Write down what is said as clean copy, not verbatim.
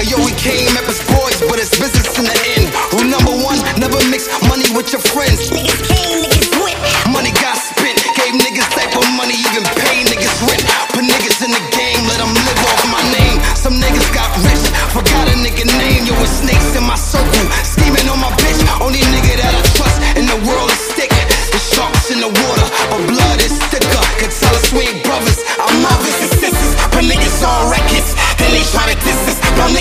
Yo, we came up as boys, but it's business in the end. Rule number one, never mix money with your friends. Niggas came, niggas went. Money got spent, gave niggas type of money, even pay niggas rent. Put niggas in the game, let them live off my name. Some niggas got rich, forgot a nigga name. Yo, it's snakes in my circle, scheming on my bitch. Only nigga that I trust in the world is stick. The sharks in the water, but blood is thicker. Could tell us we ain't brothers, our mothers and sisters. Put niggas on records, and they try to diss us.